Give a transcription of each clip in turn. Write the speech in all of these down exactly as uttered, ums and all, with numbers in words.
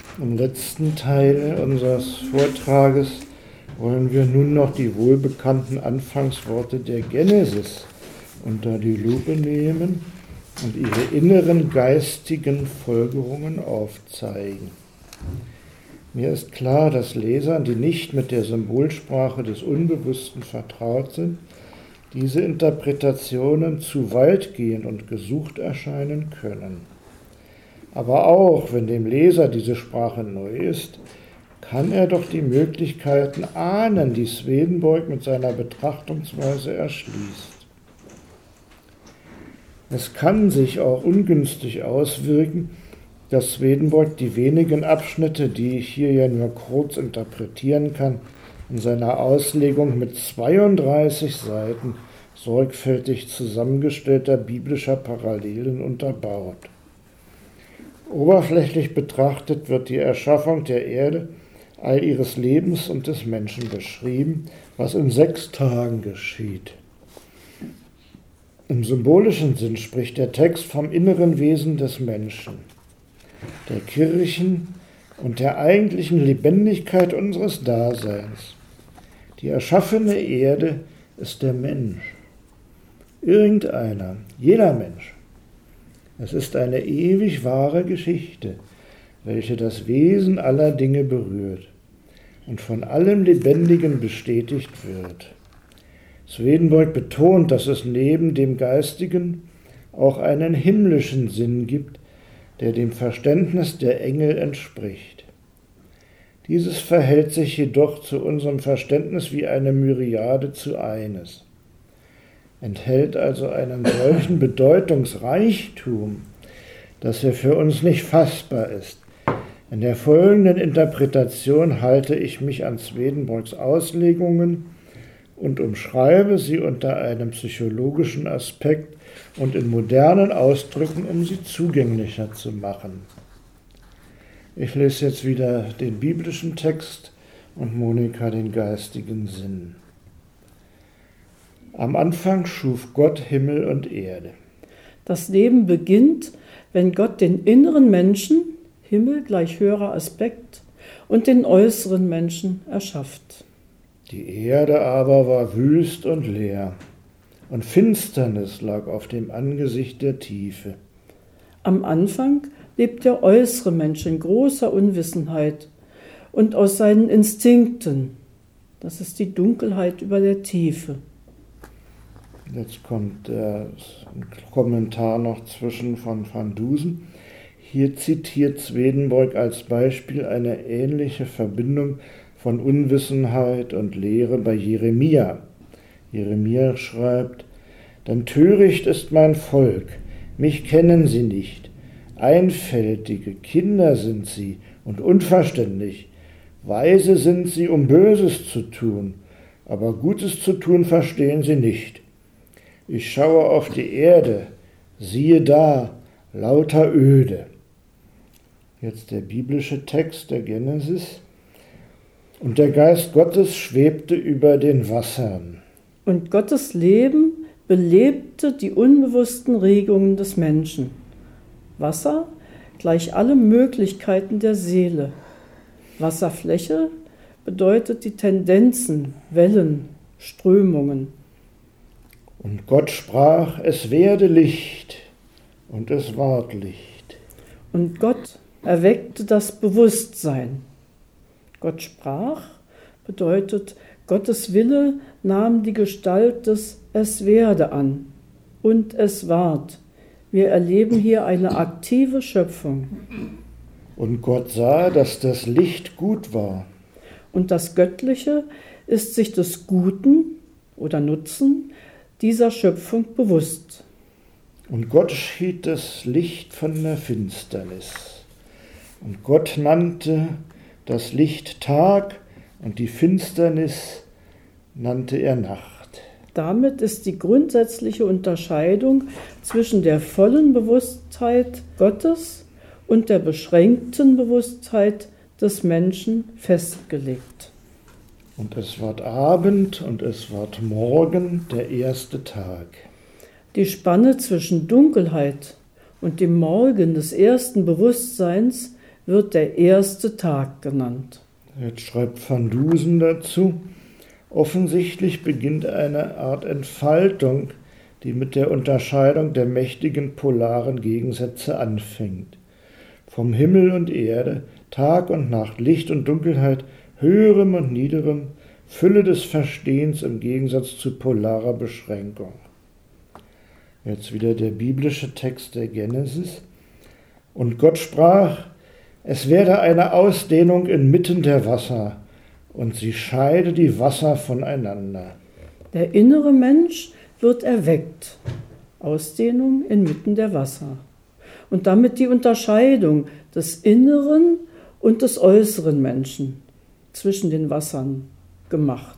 Im letzten Teil unseres Vortrages wollen wir nun noch die wohlbekannten Anfangsworte der Genesis unter die Lupe nehmen und ihre inneren geistigen Folgerungen aufzeigen. Mir ist klar, dass Lesern, die nicht mit der Symbolsprache des Unbewussten vertraut sind, diese Interpretationen zu weitgehend und gesucht erscheinen können. Aber auch wenn dem Leser diese Sprache neu ist, kann er doch die Möglichkeiten ahnen, die Swedenborg mit seiner Betrachtungsweise erschließt. Es kann sich auch ungünstig auswirken, dass Swedenborg die wenigen Abschnitte, die ich hier ja nur kurz interpretieren kann, in seiner Auslegung mit zweiunddreißig Seiten sorgfältig zusammengestellter biblischer Parallelen unterbaut. Oberflächlich betrachtet wird die Erschaffung der Erde, all ihres Lebens und des Menschen beschrieben, was in sechs Tagen geschieht. Im symbolischen Sinn spricht der Text vom inneren Wesen des Menschen, der Kirchen und der eigentlichen Lebendigkeit unseres Daseins. Die erschaffene Erde ist der Mensch. Irgendeiner, jeder Mensch. Es ist eine ewig wahre Geschichte, welche das Wesen aller Dinge berührt und von allem Lebendigen bestätigt wird. Swedenborg betont, dass es neben dem Geistigen auch einen himmlischen Sinn gibt, der dem Verständnis der Engel entspricht. Dieses verhält sich jedoch zu unserem Verständnis wie eine Myriade zu eines, enthält also einen solchen Bedeutungsreichtum, dass er für uns nicht fassbar ist. In der folgenden Interpretation halte ich mich an Swedenborgs Auslegungen und umschreibe sie unter einem psychologischen Aspekt und in modernen Ausdrücken, um sie zugänglicher zu machen. Ich lese jetzt wieder den biblischen Text und Monika den geistigen Sinn. Am Anfang schuf Gott Himmel und Erde. Das Leben beginnt, wenn Gott den inneren Menschen, Himmel gleich höherer Aspekt, und den äußeren Menschen erschafft. Die Erde aber war wüst und leer, und Finsternis lag auf dem Angesicht der Tiefe. Am Anfang lebt der äußere Mensch in großer Unwissenheit und aus seinen Instinkten. Das ist die Dunkelheit über der Tiefe. Jetzt kommt der Kommentar noch zwischen von Van Dusen. Hier zitiert Swedenborg als Beispiel eine ähnliche Verbindung von Unwissenheit und Lehre bei Jeremia. Jeremia schreibt: Denn töricht ist mein Volk, mich kennen sie nicht. Einfältige Kinder sind sie und unverständig. Weise sind sie, um Böses zu tun, aber Gutes zu tun verstehen sie nicht. Ich schaue auf die Erde, siehe da, lauter Öde. Jetzt der biblische Text der Genesis. Und der Geist Gottes schwebte über den Wassern. Und Gottes Leben belebte die unbewussten Regungen des Menschen. Wasser gleich alle Möglichkeiten der Seele. Wasserfläche bedeutet die Tendenzen, Wellen, Strömungen. Und Gott sprach, es werde Licht, und es ward Licht. Und Gott erweckte das Bewusstsein. Gott sprach bedeutet, Gottes Wille nahm die Gestalt des Es werde an. Und es ward. Wir erleben hier eine aktive Schöpfung. Und Gott sah, dass das Licht gut war. Und das Göttliche ist sich des Guten oder Nutzen dieser Schöpfung bewusst. Und Gott schied das Licht von der Finsternis. Und Gott nannte das Licht Tag und die Finsternis nannte er Nacht. Damit ist die grundsätzliche Unterscheidung zwischen der vollen Bewusstheit Gottes und der beschränkten Bewusstheit des Menschen festgelegt. Und es ward Abend und es ward Morgen, der erste Tag. Die Spanne zwischen Dunkelheit und dem Morgen des ersten Bewusstseins wird der erste Tag genannt. Jetzt schreibt Van Dusen dazu: Offensichtlich beginnt eine Art Entfaltung, die mit der Unterscheidung der mächtigen polaren Gegensätze anfängt. Vom Himmel und Erde, Tag und Nacht, Licht und Dunkelheit, Höherem und Niederem, Fülle des Verstehens im Gegensatz zu polarer Beschränkung. Jetzt wieder der biblische Text der Genesis. Und Gott sprach: Es werde eine Ausdehnung inmitten der Wasser, und sie scheide die Wasser voneinander. Der innere Mensch wird erweckt. Ausdehnung inmitten der Wasser. Und damit die Unterscheidung des inneren und des äußeren Menschen zwischen den Wassern gemacht.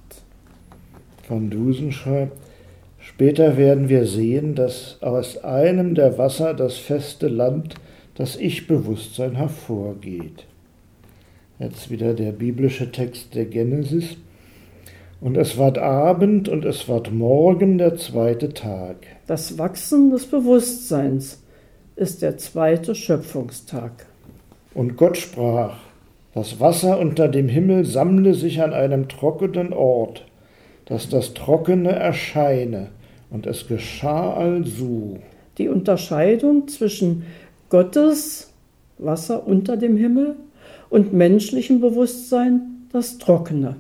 Van Dusen schreibt: Später werden wir sehen, dass aus einem der Wasser das feste Land, das Ich-Bewusstsein hervorgeht. Jetzt wieder der biblische Text der Genesis. Und es ward Abend und es ward Morgen, der zweite Tag. Das Wachsen des Bewusstseins ist der zweite Schöpfungstag. Und Gott sprach: Das Wasser unter dem Himmel sammle sich an einem trockenen Ort, dass das Trockene erscheine. Und es geschah also. Die Unterscheidung zwischen Gottes Wasser unter dem Himmel und menschlichem Bewusstsein das Trockene.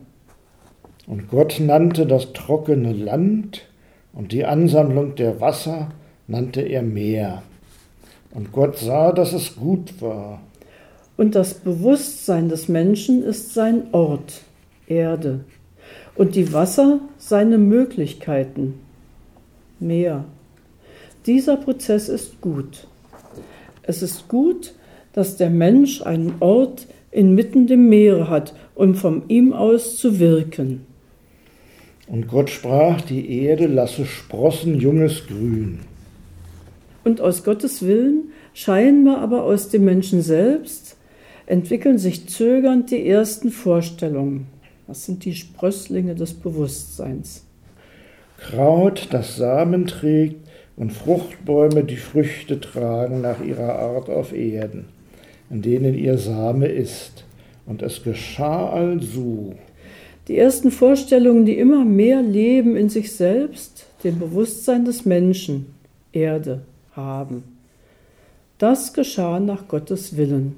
Und Gott nannte das trockene Land, und die Ansammlung der Wasser nannte er Meer. Und Gott sah, dass es gut war. Und das Bewusstsein des Menschen ist sein Ort, Erde, und die Wasser seine Möglichkeiten, Meer. Dieser Prozess ist gut. Es ist gut, dass der Mensch einen Ort inmitten dem Meer hat, um von ihm aus zu wirken. Und Gott sprach: Die Erde lasse sprossen junges Grün. Und aus Gottes Willen, scheinbar aber aus dem Menschen selbst, entwickeln sich zögernd die ersten Vorstellungen. Das sind die Sprösslinge des Bewusstseins. Kraut, das Samen trägt, und Fruchtbäume, die Früchte tragen nach ihrer Art auf Erden, in denen ihr Same ist. Und es geschah also. Die ersten Vorstellungen, die immer mehr Leben in sich selbst, dem Bewusstsein des Menschen, Erde, haben. Das geschah nach Gottes Willen.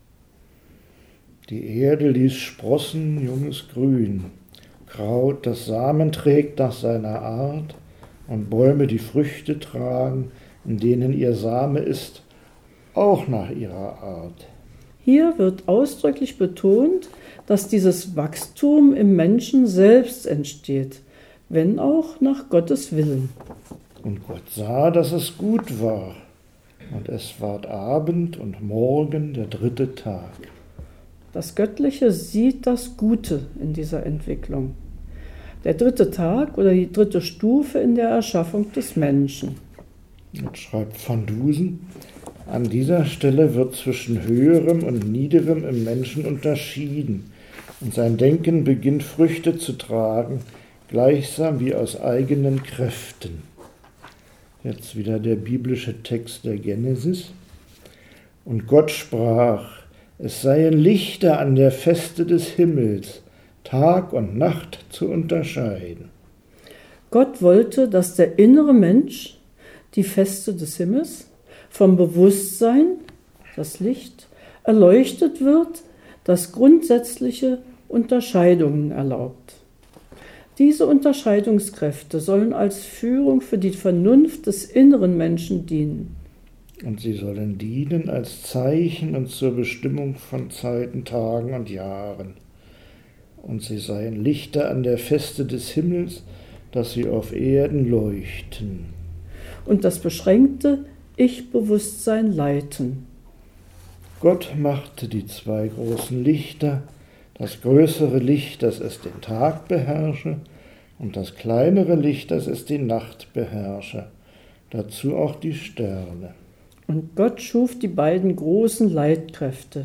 Die Erde ließ sprossen junges Grün, Kraut, das Samen trägt nach seiner Art, und Bäume, die Früchte tragen, in denen ihr Same ist, auch nach ihrer Art. Hier wird ausdrücklich betont, dass dieses Wachstum im Menschen selbst entsteht, wenn auch nach Gottes Willen. Und Gott sah, dass es gut war, und es ward Abend und Morgen, der dritte Tag. Das Göttliche sieht das Gute in dieser Entwicklung. Der dritte Tag oder die dritte Stufe in der Erschaffung des Menschen. Jetzt schreibt Van Dusen: An dieser Stelle wird zwischen Höherem und Niederem im Menschen unterschieden, und sein Denken beginnt Früchte zu tragen, gleichsam wie aus eigenen Kräften. Jetzt wieder der biblische Text der Genesis. Und Gott sprach: Es seien Lichter an der Feste des Himmels, Tag und Nacht zu unterscheiden. Gott wollte, dass der innere Mensch, die Feste des Himmels, vom Bewusstsein, das Licht, erleuchtet wird, das grundsätzliche Unterscheidungen erlaubt. Diese Unterscheidungskräfte sollen als Führung für die Vernunft des inneren Menschen dienen. Und sie sollen dienen als Zeichen und zur Bestimmung von Zeiten, Tagen und Jahren. Und sie seien Lichter an der Feste des Himmels, dass sie auf Erden leuchten. Und das beschränkte Ich-Bewusstsein leiten. Gott machte die zwei großen Lichter, das größere Licht, das es den Tag beherrsche, und das kleinere Licht, das es die Nacht beherrsche, dazu auch die Sterne. Und Gott schuf die beiden großen Leitkräfte,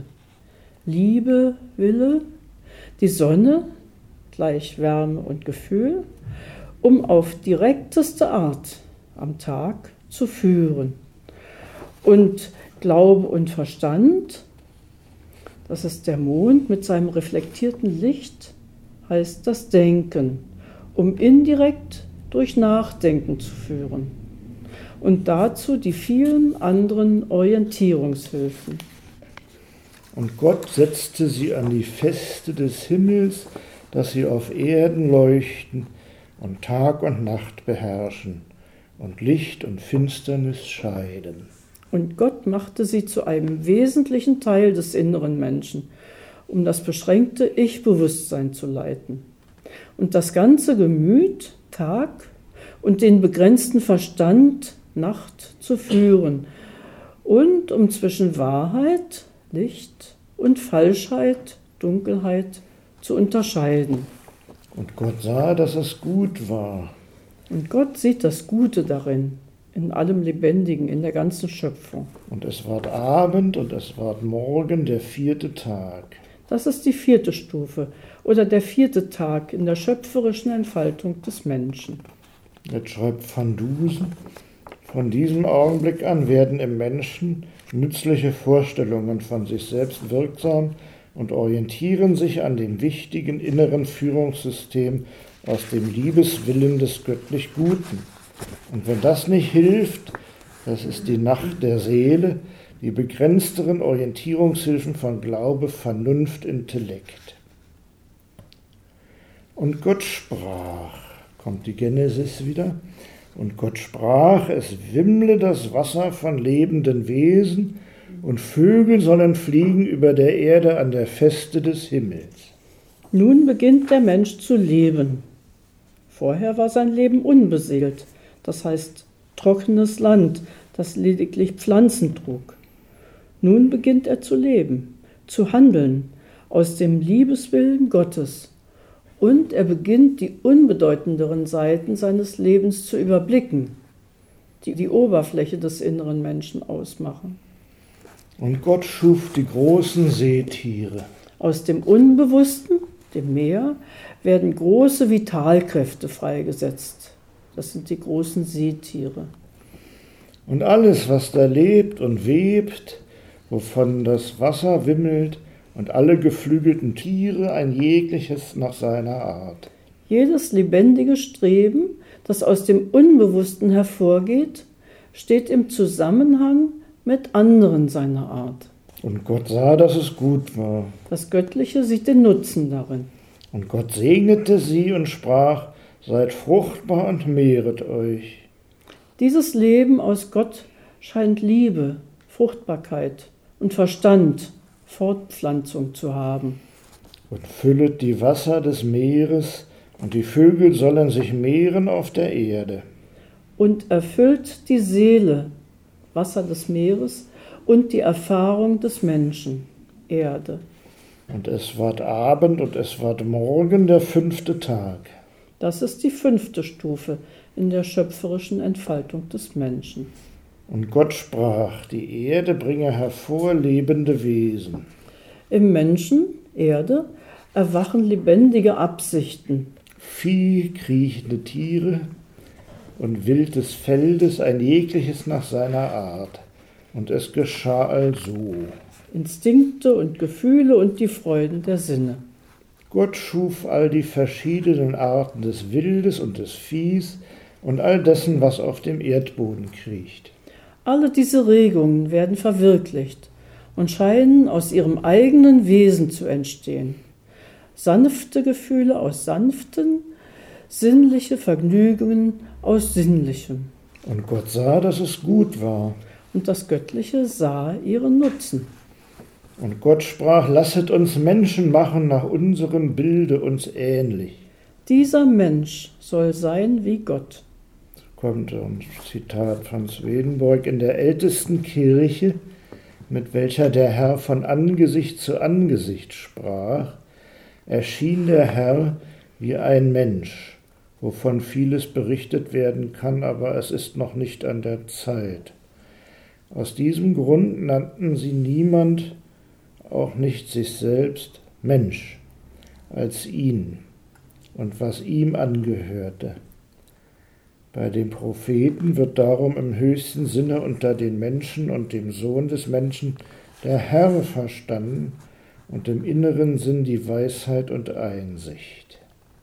Liebe, Wille, die Sonne, gleich Wärme und Gefühl, um auf direkteste Art am Tag zu führen. Und Glaube und Verstand, Das ist der Mond mit seinem reflektierten Licht, heißt das Denken, um indirekt durch Nachdenken zu führen. Und dazu die vielen anderen Orientierungshilfen. Und Gott setzte sie an die Feste des Himmels, dass sie auf Erden leuchten und Tag und Nacht beherrschen und Licht und Finsternis scheiden. Und Gott machte sie zu einem wesentlichen Teil des inneren Menschen, um das beschränkte Ich-Bewusstsein zu leiten. Und das ganze Gemüt, Tag, und den begrenzten Verstand, Nacht, zu führen. Und um zwischen Wahrheit, Licht und Falschheit, Dunkelheit zu unterscheiden. Und Gott sah, dass es gut war. Und Gott sieht das Gute darin, in allem Lebendigen, in der ganzen Schöpfung. Und es ward Abend und es ward Morgen, der vierte Tag. Das ist die vierte Stufe oder der vierte Tag in der schöpferischen Entfaltung des Menschen. Jetzt schreibt Van Dusen, von diesem Augenblick an werden im Menschen nützliche Vorstellungen von sich selbst wirksam und orientieren sich an dem wichtigen inneren Führungssystem aus dem Liebeswillen des göttlich Guten. Und wenn das nicht hilft, das ist die Nacht der Seele, die begrenzteren Orientierungshilfen von Glaube, Vernunft, Intellekt. Und Gott sprach, kommt die Genesis wieder, und Gott sprach, es wimmle das Wasser von lebenden Wesen, und Vögel sollen fliegen über der Erde an der Feste des Himmels. Nun beginnt der Mensch zu leben. Vorher war sein Leben unbeseelt, das heißt trockenes Land, das lediglich Pflanzen trug. Nun beginnt er zu leben, zu handeln, aus dem Liebeswillen Gottes. Und er beginnt, die unbedeutenderen Seiten seines Lebens zu überblicken, die die Oberfläche des inneren Menschen ausmachen. Und Gott schuf die großen Seetiere. Aus dem Unbewussten, dem Meer, werden große Vitalkräfte freigesetzt. Das sind die großen Seetiere. Und alles, was da lebt und webt, wovon das Wasser wimmelt, und alle geflügelten Tiere, ein jegliches nach seiner Art. Jedes lebendige Streben, das aus dem Unbewussten hervorgeht, steht im Zusammenhang mit anderen seiner Art. Und Gott sah, dass es gut war. Das Göttliche sieht den Nutzen darin. Und Gott segnete sie und sprach, seid fruchtbar und mehret euch. Dieses Leben aus Gott scheint Liebe, Fruchtbarkeit und Verstand, Fortpflanzung zu haben. Und füllet die Wasser des Meeres, und die Vögel sollen sich mehren auf der Erde. Und erfüllt die Seele, Wasser des Meeres, und die Erfahrung des Menschen, Erde. Und es ward Abend und es ward Morgen, der fünfte Tag. Das ist die fünfte Stufe in der schöpferischen Entfaltung des Menschen. Und Gott sprach, die Erde bringe hervor lebende Wesen. Im Menschen, Erde, erwachen lebendige Absichten. Vieh, kriechende Tiere und Wild des Feldes, ein jegliches nach seiner Art. Und es geschah also. Instinkte und Gefühle und die Freuden der Sinne. Gott schuf all die verschiedenen Arten des Wildes und des Viehs und all dessen, was auf dem Erdboden kriecht. Alle diese Regungen werden verwirklicht und scheinen aus ihrem eigenen Wesen zu entstehen. Sanfte Gefühle aus sanften, sinnliche Vergnügungen aus sinnlichem. Und Gott sah, dass es gut war. Und das Göttliche sah ihren Nutzen. Und Gott sprach, lasset uns Menschen machen nach unserem Bilde uns ähnlich. Dieser Mensch soll sein wie Gott. Kommt ein Zitat von Swedenborg, in der ältesten Kirche, mit welcher der Herr von Angesicht zu Angesicht sprach, erschien der Herr wie ein Mensch, wovon vieles berichtet werden kann, aber es ist noch nicht an der Zeit. Aus diesem Grund nannten sie niemand, auch nicht sich selbst, Mensch, als ihn und was ihm angehörte. Bei den Propheten wird darum im höchsten Sinne unter den Menschen und dem Sohn des Menschen der Herr verstanden und im inneren Sinn die Weisheit und Einsicht.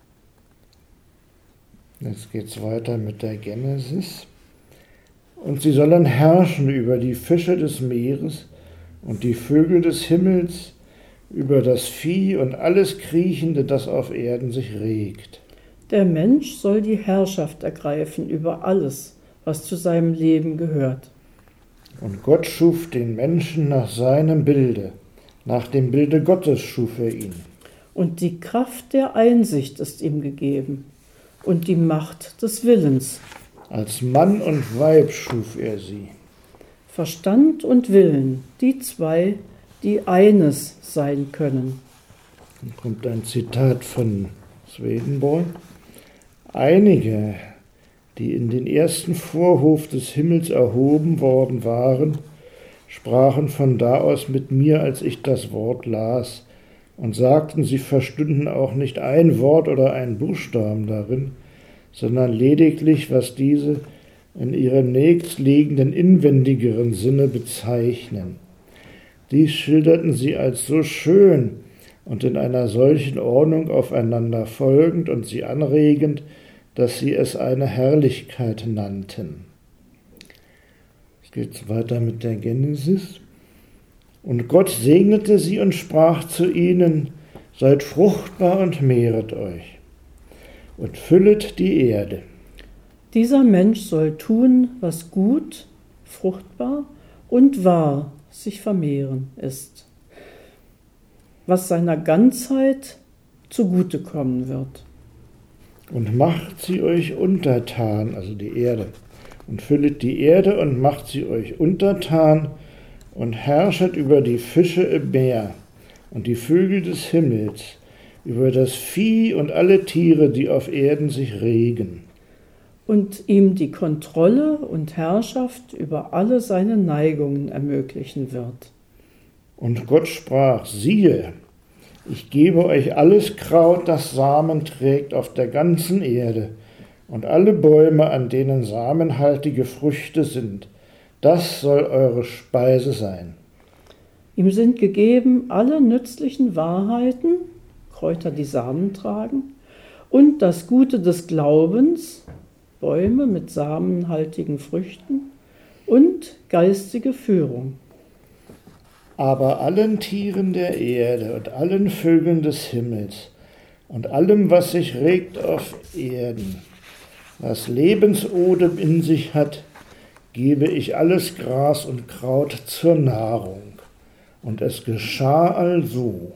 Jetzt geht es weiter mit der Genesis. Und sie sollen herrschen über die Fische des Meeres und die Vögel des Himmels, über das Vieh und alles Kriechende, das auf Erden sich regt. Der Mensch soll die Herrschaft ergreifen über alles, was zu seinem Leben gehört. Und Gott schuf den Menschen nach seinem Bilde, nach dem Bilde Gottes schuf er ihn. Und die Kraft der Einsicht ist ihm gegeben und die Macht des Willens. Als Mann und Weib schuf er sie. Verstand und Willen, die zwei, die eines sein können. Dann kommt ein Zitat von Swedenborg. Einige, die in den ersten Vorhof des Himmels erhoben worden waren, sprachen von da aus mit mir, als ich das Wort las, und sagten, sie verstünden auch nicht ein Wort oder einen Buchstaben darin, sondern lediglich, was diese in ihrem nächstliegenden inwendigeren Sinne bezeichnen. Dies schilderten sie als so schön und in einer solchen Ordnung aufeinander folgend und sie anregend, dass sie es eine Herrlichkeit nannten. Jetzt geht es weiter mit der Genesis. Und Gott segnete sie und sprach zu ihnen, seid fruchtbar und mehret euch und füllet die Erde. Dieser Mensch soll tun, was gut, fruchtbar und wahr sich vermehren ist, was seiner Ganzheit zugutekommen wird. Und macht sie euch untertan, also die Erde, und füllet die Erde und macht sie euch untertan und herrschet über die Fische im Meer und die Vögel des Himmels, über das Vieh und alle Tiere, die auf Erden sich regen. Und ihm die Kontrolle und Herrschaft über alle seine Neigungen ermöglichen wird. Und Gott sprach, siehe, ich gebe euch alles Kraut, das Samen trägt auf der ganzen Erde, und alle Bäume, an denen samenhaltige Früchte sind. Das soll eure Speise sein. Ihm sind gegeben alle nützlichen Wahrheiten, Kräuter, die Samen tragen, und das Gute des Glaubens, Bäume mit samenhaltigen Früchten, und geistige Führung. Aber allen Tieren der Erde und allen Vögeln des Himmels und allem, was sich regt auf Erden, was Lebensodem in sich hat, gebe ich alles Gras und Kraut zur Nahrung. Und es geschah also.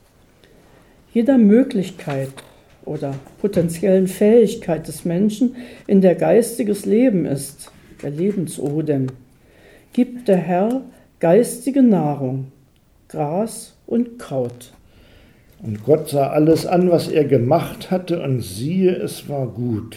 Jeder Möglichkeit oder potenziellen Fähigkeit des Menschen, in der geistiges Leben ist, der Lebensodem, gibt der Herr geistige Nahrung, Gras und Kraut. Und Gott sah alles an, was er gemacht hatte, und siehe, es war gut.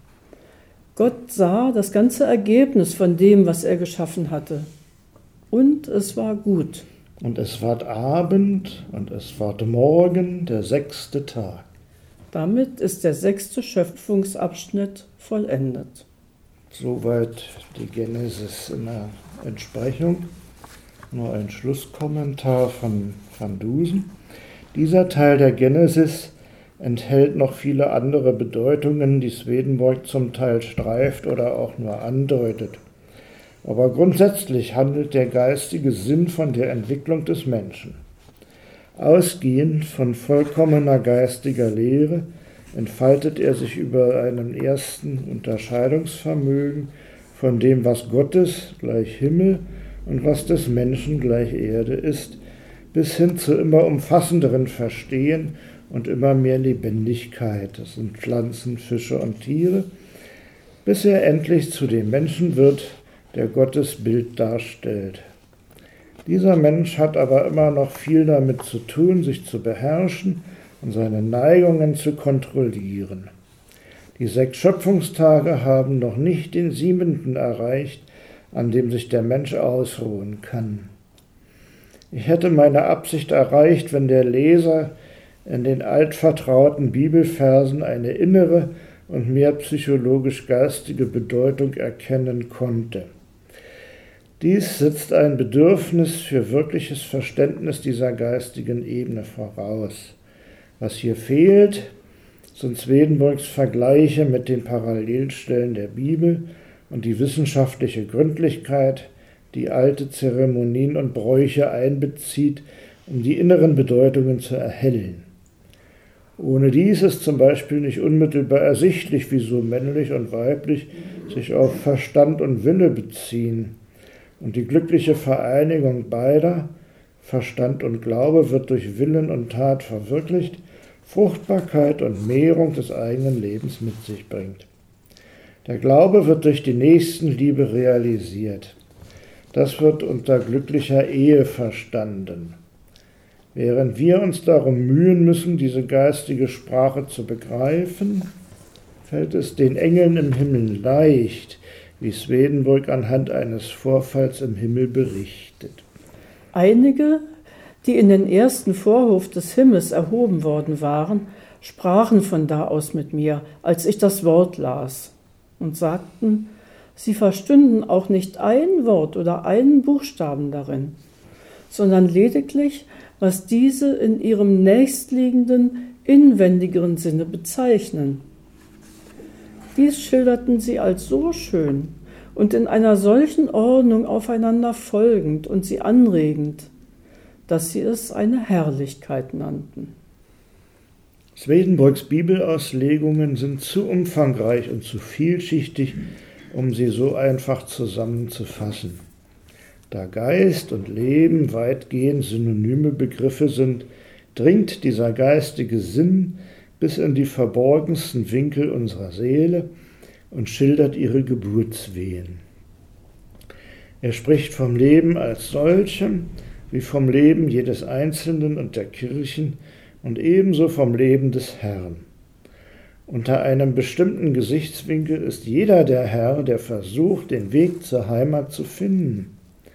Gott sah das ganze Ergebnis von dem, was er geschaffen hatte. Und es war gut. Und es ward Abend und es ward Morgen, der sechste Tag. Damit ist der sechste Schöpfungsabschnitt vollendet. Soweit die Genesis in der Entsprechung. Nur ein Schlusskommentar von Van Dusen. Dieser Teil der Genesis enthält noch viele andere Bedeutungen, die Swedenborg zum Teil streift oder auch nur andeutet. Aber grundsätzlich handelt der geistige Sinn von der Entwicklung des Menschen. Ausgehend von vollkommener geistiger Lehre entfaltet er sich über einen ersten Unterscheidungsvermögen von dem, was Gottes gleich Himmel und was des Menschen gleich Erde ist, bis hin zu immer umfassenderen Verstehen und immer mehr Lebendigkeit. Das sind Pflanzen, Fische und Tiere, bis er endlich zu dem Menschen wird, der Gottes Bild darstellt. Dieser Mensch hat aber immer noch viel damit zu tun, sich zu beherrschen und seine Neigungen zu kontrollieren. Die sechs Schöpfungstage haben noch nicht den siebenten erreicht, an dem sich der Mensch ausruhen kann. Ich hätte meine Absicht erreicht, wenn der Leser in den altvertrauten Bibelversen eine innere und mehr psychologisch-geistige Bedeutung erkennen konnte. Dies setzt ein Bedürfnis für wirkliches Verständnis dieser geistigen Ebene voraus. Was hier fehlt, sind Swedenborgs Vergleiche mit den Parallelstellen der Bibel und die wissenschaftliche Gründlichkeit, die alte Zeremonien und Bräuche einbezieht, um die inneren Bedeutungen zu erhellen. Ohne dies ist zum Beispiel nicht unmittelbar ersichtlich, wieso männlich und weiblich sich auf Verstand und Wille beziehen. Und die glückliche Vereinigung beider, Verstand und Glaube, wird durch Willen und Tat verwirklicht, Fruchtbarkeit und Mehrung des eigenen Lebens mit sich bringt. Der Glaube wird durch die Nächstenliebe realisiert. Das wird unter glücklicher Ehe verstanden. Während wir uns darum mühen müssen, diese geistige Sprache zu begreifen, fällt es den Engeln im Himmel leicht, wie Swedenborg anhand eines Vorfalls im Himmel berichtet. Einige, die in den ersten Vorhof des Himmels erhoben worden waren, sprachen von da aus mit mir, als ich das Wort las, und sagten, sie verstünden auch nicht ein Wort oder einen Buchstaben darin, sondern lediglich, was diese in ihrem nächstliegenden, inwendigeren Sinne bezeichnen. Dies schilderten sie als so schön und in einer solchen Ordnung aufeinander folgend und sie anregend, dass sie es eine Herrlichkeit nannten. Swedenborgs Bibelauslegungen sind zu umfangreich und zu vielschichtig, um sie so einfach zusammenzufassen. Da Geist und Leben weitgehend synonyme Begriffe sind, dringt dieser geistige Sinn bis in die verborgensten Winkel unserer Seele und schildert ihre Geburtswehen. Er spricht vom Leben als solchem, wie vom Leben jedes Einzelnen und der Kirchen und ebenso vom Leben des Herrn. Unter einem bestimmten Gesichtswinkel ist jeder der Herr, der versucht, den Weg zur Heimat zu finden.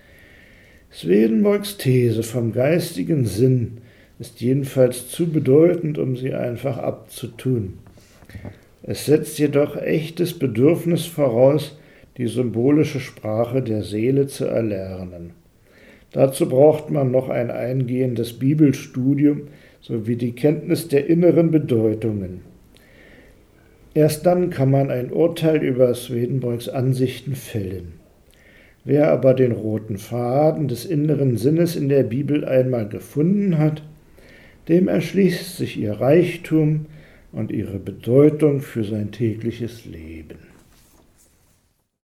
Swedenborgs These vom geistigen Sinn ist jedenfalls zu bedeutend, um sie einfach abzutun. Es setzt jedoch echtes Bedürfnis voraus, die symbolische Sprache der Seele zu erlernen. Dazu braucht man noch ein eingehendes Bibelstudium sowie die Kenntnis der inneren Bedeutungen. Erst dann kann man ein Urteil über Swedenborgs Ansichten fällen. Wer aber den roten Faden des inneren Sinnes in der Bibel einmal gefunden hat, dem erschließt sich ihr Reichtum und ihre Bedeutung für sein tägliches Leben.